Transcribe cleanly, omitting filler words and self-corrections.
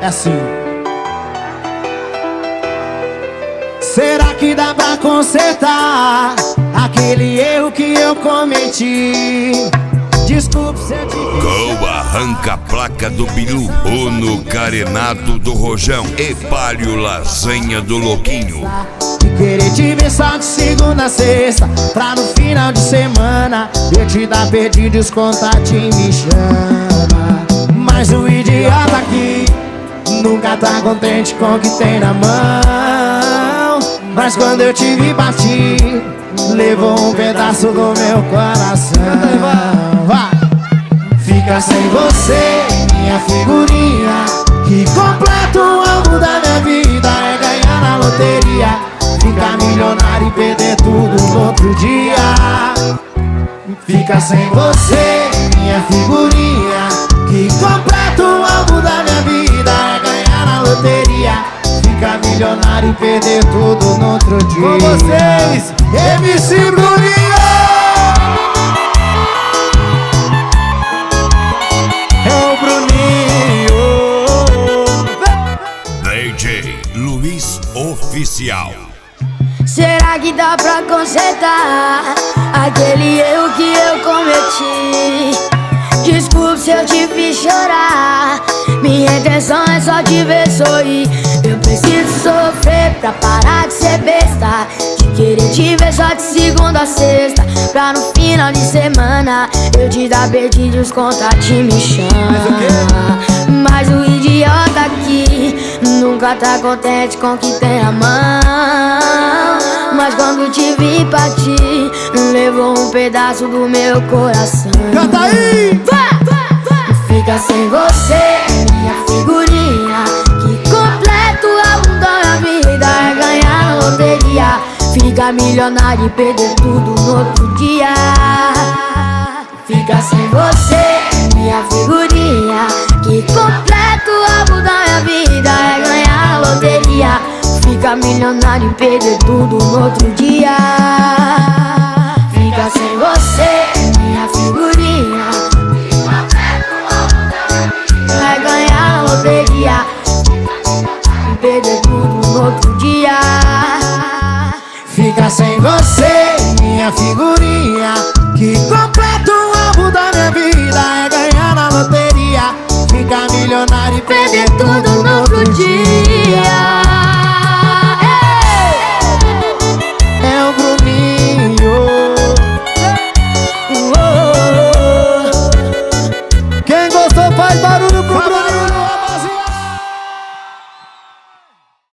É assim. Será que dá pra consertar aquele erro que eu cometi? Desculpe se eu te fiz. Gol arranca a placa do Bilu, Uno carenado do Rojão e Palio lasanha do Louquinho. De querer te ver só de segunda a sexta, pra no final de semana eu te dar perdido e os contatinhos me chama. Mas o idiota aqui nunca tá contente com o que tem na mão. Mas quando eu te vi partir, levou um pedaço do meu coração. Fica sem você, minha figurinha, que completa o alvo da minha vida é ganhar na loteria, ficar milionário e perder tudo no outro dia. Fica sem você, minha figurinha, que completa o alvo da minha vida é ganhar na loteria, ficar milionário e perder tudo no outro dia. Com vocês, MC Bruninho! É o Bruninho! DJ Luiz Oficial. Será que dá pra consertar aquele erro que eu cometi? Desculpe se eu te fiz chorar, minha intenção é só te ver sorrir. Eu preciso sofrer pra parar de ser besta, de querer te ver só de segunda a sexta, pra no final de semana eu te dar perdido e os contatinhos me chamam. Mas o idiota aqui nunca tá contente com o que tem na mão. Mas quando te vi partir, levou um pedaço do meu coração. Canta aí! Fica sem você, minha figurinha, que completa o álbum da minha vida é ganhar na loteria, ficar milionário e perder tudo no outro dia. Fica sem você,